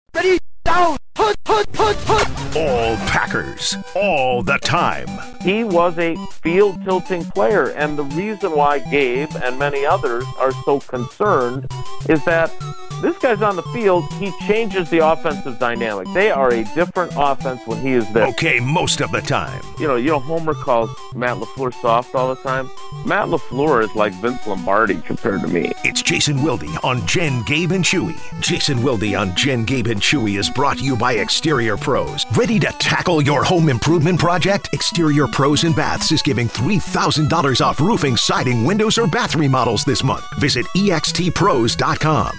Ready, down, put. All Packers, all the time. He was a field-tilting player, and the reason why Gabe and many others are so concerned is that this guy's on the field, he changes the offensive dynamic. They are a different offense when he is there. Okay, most of the time. You know, Homer calls Matt LaFleur soft all the time. Matt LaFleur is like Vince Lombardi compared to me. It's Jason Wilde on Jen, Gabe, and Chewy. Jason Wilde on Jen, Gabe, and Chewy is brought to you by Exterior Pros. Ready to tackle your home improvement project? Exterior Pros and Baths is giving $3,000 off roofing, siding, windows, or bath remodels this month. Visit extpros.com.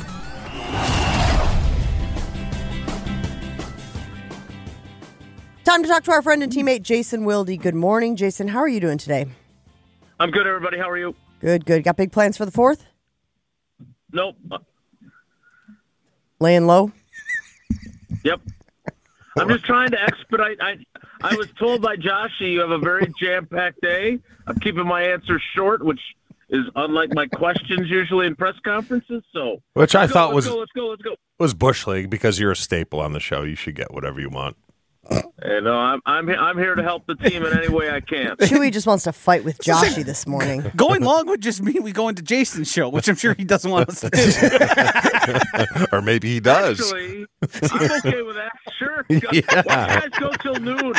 Time to talk to our friend and teammate, Jason Wilde. Good morning, Jason. How are you doing today? I'm good, everybody. How are you? Good. Got big plans for the 4th? Nope. Laying low? Yep. I'm just trying to expedite. I was told by Joshy you have a very jam-packed day. I'm keeping my answers short, which is unlike my questions usually in press conferences. So, which I thought was let's go. Was Bush League, because you're a staple on the show. You should get whatever you want. And I'm here to help the team in any way I can. Chewy just wants to fight with Joshy this morning. Going long would just mean we go into Jason's show, which I'm sure he doesn't want us to do. Or maybe he does. Actually, I'm okay with that. Sure. Yeah. Why guys go till noon?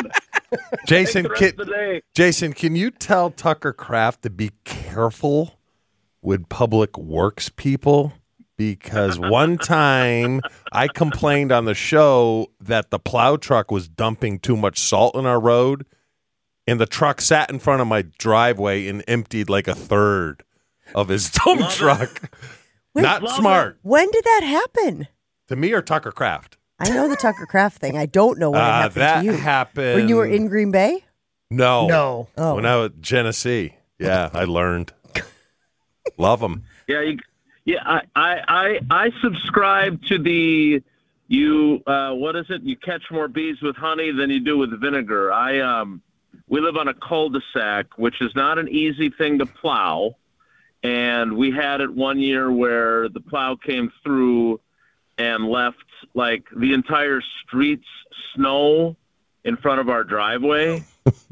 Jason, can you tell Tucker Kraft to be careful with public works people? Because one time I complained on the show that the plow truck was dumping too much salt in our road, and the truck sat in front of my driveway and emptied like a third of his dump truck. Wait, Not smart. When did that happen? To me or Tucker Kraft? I know the Tucker Kraft thing. I don't know when it happened that to you. happened When you were in Green Bay? No. Oh. When I was at Genesee. Yeah, I learned. Love them. Yeah, I subscribe to the what is it? You catch more bees with honey than you do with vinegar. We live on a cul-de-sac, which is not an easy thing to plow, and we had it one year where the plow came through and left like the entire street's snow in front of our driveway,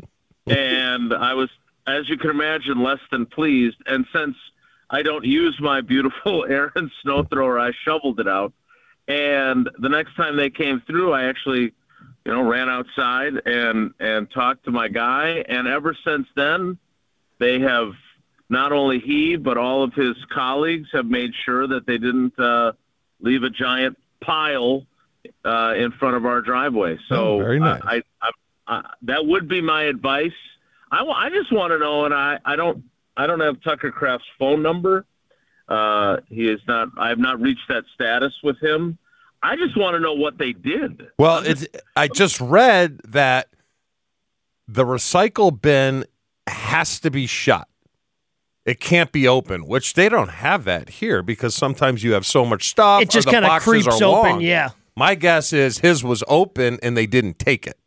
and I was, as you can imagine, less than pleased. And since I don't use my beautiful Aaron snow thrower, I shoveled it out. And the next time they came through, I actually, ran outside and talked to my guy. And ever since then, they have, not only he, but all of his colleagues have made sure that they didn't leave a giant pile in front of our driveway. So very nice. I that would be my advice. I just want to know, and I don't have Tucker Kraft's phone number. He is not. I have not reached that status with him. I just want to know what they did. Well, I just read that the recycle bin has to be shut. It can't be open, which they don't have that here because sometimes you have so much stuff. It just kind of creeps open, yeah. My guess is his was open and they didn't take it.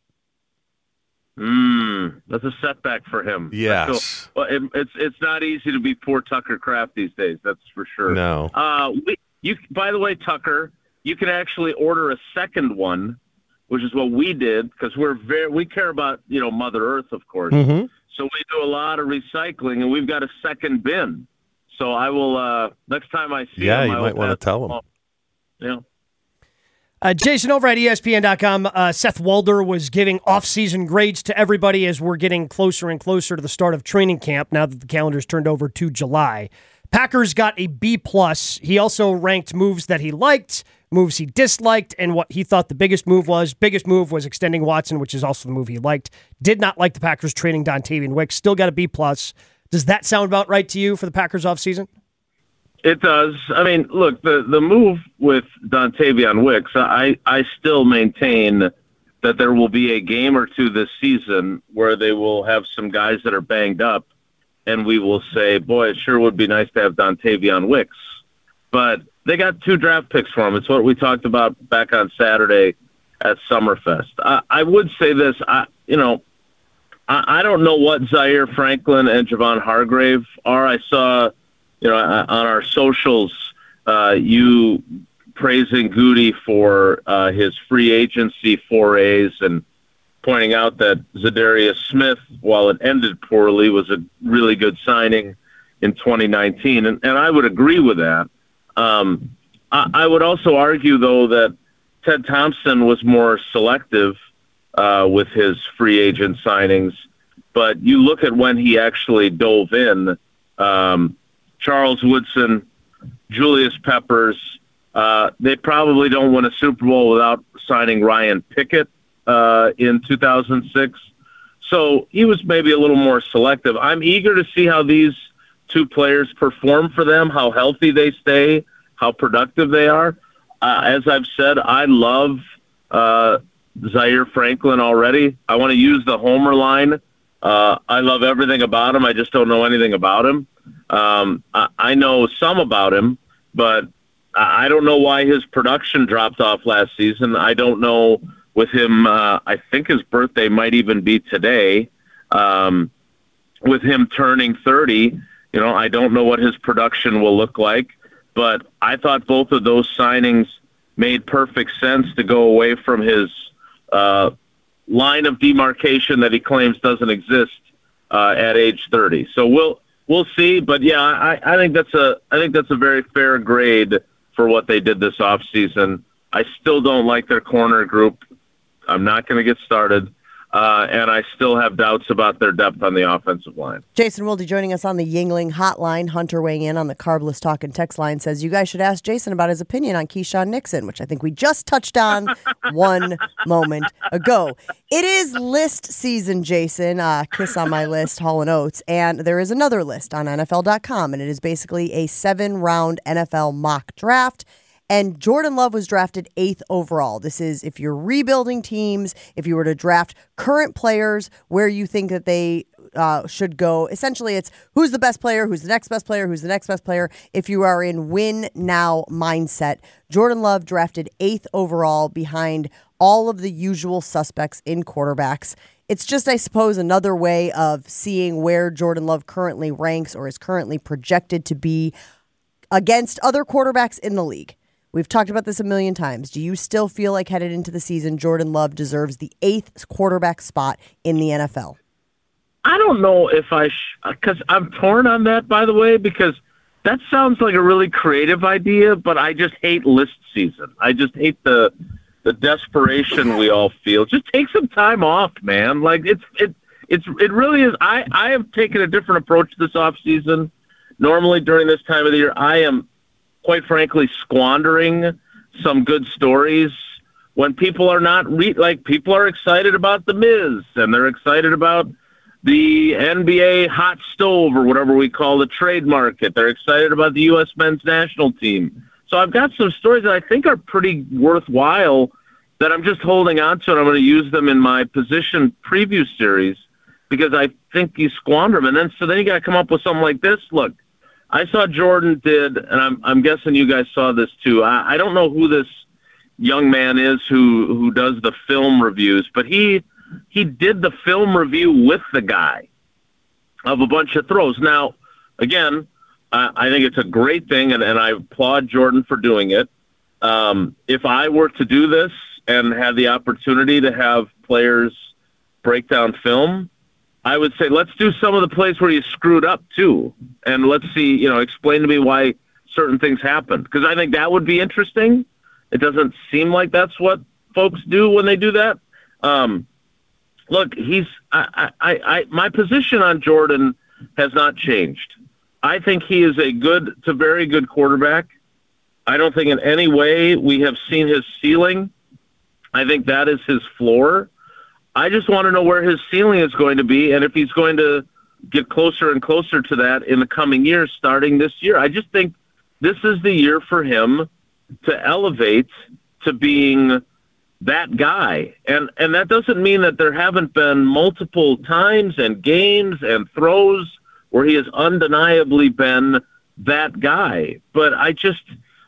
That's a setback for him. Yes. Well, it's not easy to be poor Tucker Kraft these days. That's for sure. No. By the way, Tucker, you can actually order a second one, which is what we did because we care about Mother Earth, of course. Mm-hmm. So we do a lot of recycling, and we've got a second bin. So I will next time I see him. Yeah, you might want to tell him. Yeah. Jason, over at ESPN.com, Seth Walder was giving off-season grades to everybody as we're getting closer and closer to the start of training camp now that the calendar's turned over to July. Packers got a B+. He also ranked moves that he liked, moves he disliked, and what he thought the biggest move was. Biggest move was extending Watson, which is also the move he liked. Did not like the Packers trading Dontavian Wicks. Still got a B+. Does that sound about right to you for the Packers offseason? It does. I mean, look, the move with Dontavian Wicks, I still maintain that there will be a game or two this season where they will have some guys that are banged up, and we will say, boy, it sure would be nice to have Dontavian Wicks. But they got 2 draft picks for him. It's what we talked about back on Saturday at Summerfest. I would say this, I don't know what Zaire Franklin and Javon Hargrave are. I saw, on our socials, you praising Goody for his free agency forays and pointing out that Zadarius Smith, while it ended poorly, was a really good signing in 2019. And I would agree with that. I would also argue, though, that Ted Thompson was more selective with his free agent signings. But you look at when he actually dove in, Charles Woodson, Julius Peppers, they probably don't win a Super Bowl without signing Ryan Pickett in 2006. So he was maybe a little more selective. I'm eager to see how these two players perform for them, how healthy they stay, how productive they are. As I've said, I love Zaire Franklin already. I want to use the homer line. I love everything about him. I just don't know anything about him. I know some about him, but I don't know why his production dropped off last season. I don't know with him. I think his birthday might even be today. With him turning 30, I don't know what his production will look like, but I thought both of those signings made perfect sense to go away from his line of demarcation that he claims doesn't exist at age 30. So we'll see, but yeah, I think that's a very fair grade for what they did this offseason. I still don't like their corner group. I'm not going to get started. And I still have doubts about their depth on the offensive line. Jason Wilde joining us on the Yingling hotline. Hunter weighing in on the Carbless Talk and text line says, you guys should ask Jason about his opinion on Keyshawn Nixon, which I think we just touched on one moment ago. It is list season, Jason. Kiss on my list, Hall & Oates. And there is another list on NFL.com, and it is basically a 7-round NFL mock draft. And Jordan Love was drafted 8th overall. This is if you're rebuilding teams, if you were to draft current players, where you think that they should go. Essentially, it's who's the best player, who's the next best player, who's the next best player. If you are in win now mindset, Jordan Love drafted 8th overall behind all of the usual suspects in quarterbacks. It's just, I suppose, another way of seeing where Jordan Love currently ranks or is currently projected to be against other quarterbacks in the league. We've talked about this a million times. Do you still feel like headed into the season, Jordan Love deserves the 8th quarterback spot in the NFL? I don't know if because I'm torn on that, by the way, because that sounds like a really creative idea, but I just hate list season. I just hate the desperation we all feel. Just take some time off, man. Like it really is. I have taken a different approach this offseason. Normally during this time of the year, I am, quite frankly, squandering some good stories when people are not people are excited about The Miz and they're excited about the NBA hot stove or whatever we call the trade market. They're excited about the U.S. men's national team. So I've got some stories that I think are pretty worthwhile that I'm just holding on to, and I'm going to use them in my position preview series because I think you squander them. And then you got to come up with something like this. Look, I saw Jordan did, and I'm guessing you guys saw this too. I don't know who this young man is who does the film reviews, but he did the film review with the guy of a bunch of throws. Now, again, I think it's a great thing, and I applaud Jordan for doing it. If I were to do this and had the opportunity to have players break down film, I would say, let's do some of the plays where you screwed up too. And let's see, explain to me why certain things happened. Because I think that would be interesting. It doesn't seem like that's what folks do when they do that. Look, my position on Jordan has not changed. I think he is a good to very good quarterback. I don't think in any way we have seen his ceiling. I think that is his floor. I just want to know where his ceiling is going to be and if he's going to get closer and closer to that in the coming years, starting this year. I just think this is the year for him to elevate to being that guy. And that doesn't mean that there haven't been multiple times and games and throws where he has undeniably been that guy. But it just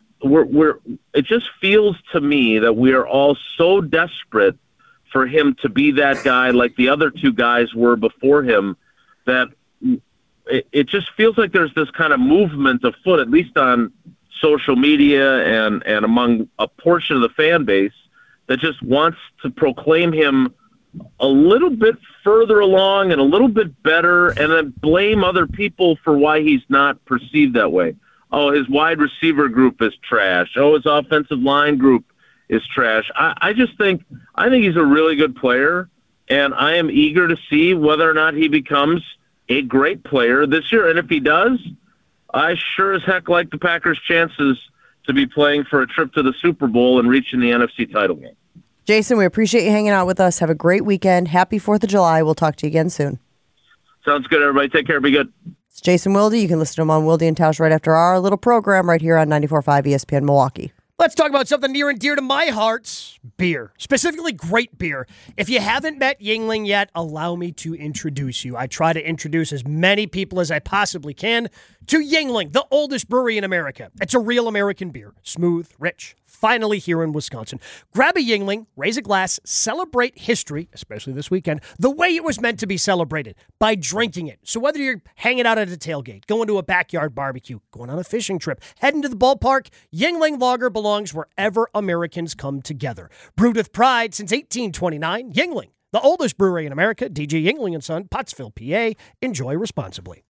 feels to me that we are all so desperate for him to be that guy like the other two guys were before him, that it just feels like there's this kind of movement afoot, at least on social media and among a portion of the fan base that just wants to proclaim him a little bit further along and a little bit better, and then blame other people for why he's not perceived that way. Oh, his wide receiver group is trash. Oh, his offensive line group is trash. I think he's a really good player, and I am eager to see whether or not he becomes a great player this year. And if he does, I sure as heck like the Packers' chances to be playing for a trip to the Super Bowl and reaching the NFC title game. Jason, we appreciate you hanging out with us. Have a great weekend. Happy 4th of July. We'll talk to you again soon. Sounds good, everybody. Take care. Be good. It's Jason Wilde. You can listen to him on Wilde and Tausch right after our little program right here on 94.5 ESPN Milwaukee. Let's talk about something near and dear to my heart, beer, specifically great beer. If you haven't met Yuengling yet, allow me to introduce you. I try to introduce as many people as I possibly can to Yuengling, the oldest brewery in America. It's a real American beer, smooth, rich, finally here in Wisconsin. Grab a Yuengling, raise a glass, celebrate history, especially this weekend, the way it was meant to be celebrated, by drinking it. So whether you're hanging out at a tailgate, going to a backyard barbecue, going on a fishing trip, heading to the ballpark, Yuengling Lager belongs wherever Americans come together. Brewed with pride since 1829, Yuengling, the oldest brewery in America, DJ Yuengling & Son, Pottsville, PA. Enjoy responsibly.